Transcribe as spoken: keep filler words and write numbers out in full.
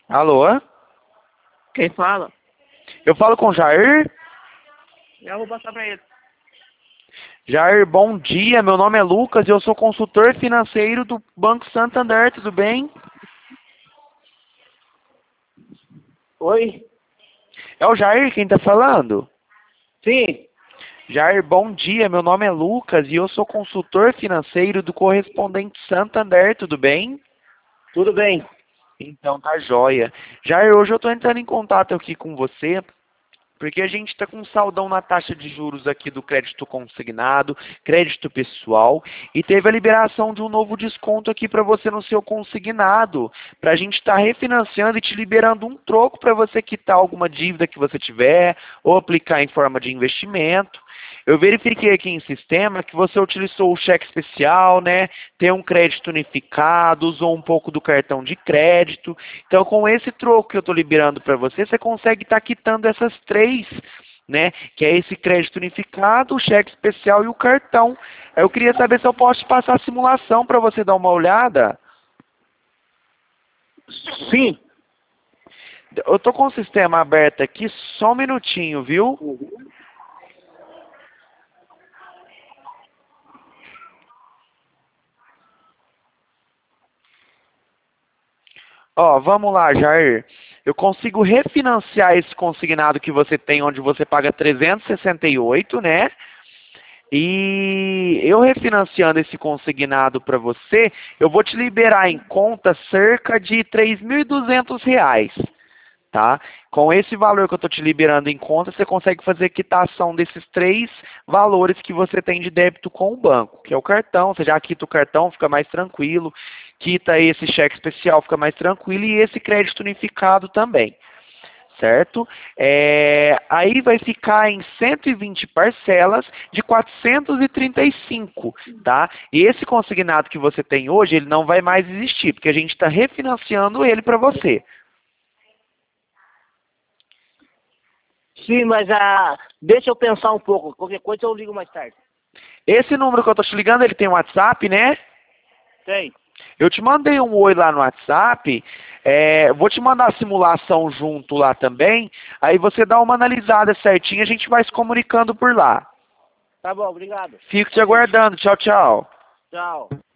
Alô? Quem fala? Eu falo com o Jair? Já vou passar pra ele. Jair, bom dia. Meu nome é Lucas e eu sou consultor financeiro do Banco Santander, tudo bem? Oi? É o Jair quem está falando? Sim. Jair, bom dia. Meu nome é Lucas e eu sou consultor financeiro do correspondente Santander, tudo bem? Tudo bem. Então tá joia. Jair, hoje eu estou entrando em contato aqui com você porque a gente está com um saldão na taxa de juros aqui do crédito consignado, crédito pessoal, e teve a liberação de um novo desconto aqui para você no seu consignado, para a gente estar refinanciando e te liberando um troco para você quitar alguma dívida que você tiver, ou aplicar em forma de investimento. Eu verifiquei aqui em sistema que você utilizou o cheque especial, né? Tem um crédito unificado, usou um pouco do cartão de crédito. Então, com esse troco que eu estou liberando para você, você consegue estar quitando essas três, né? Que é esse crédito unificado, o cheque especial e o cartão. Eu queria saber se eu posso te passar a simulação para você dar uma olhada. Sim. Eu estou com o sistema aberto aqui, só um minutinho, viu? Ó, vamos lá, Jair. Eu consigo refinanciar esse consignado que você tem, onde você paga trezentos e sessenta e oito, né? E eu refinanciando esse consignado para você, eu vou te liberar em conta cerca de três mil e duzentos reais, tá? Com esse valor que eu estou te liberando em conta, você consegue fazer quitação desses três valores que você tem de débito com o banco, que é o cartão, você já quita o cartão, fica mais tranquilo, quita esse cheque especial, fica mais tranquilo, e esse crédito unificado também, certo? É, aí vai ficar em cento e vinte parcelas de quatrocentos e trinta e cinco, tá? E esse consignado que você tem hoje, ele não vai mais existir, porque a gente está refinanciando ele para você. Sim, mas ah, deixa eu pensar um pouco. Qualquer coisa eu ligo mais tarde. Esse número que eu tô te ligando, ele tem WhatsApp, né? Tem. Eu te mandei um oi lá no WhatsApp, é, vou te mandar a simulação junto lá também, aí você dá uma analisada certinha, a gente vai se comunicando por lá. Tá bom, obrigado. Fico te aguardando, tchau, tchau. Tchau.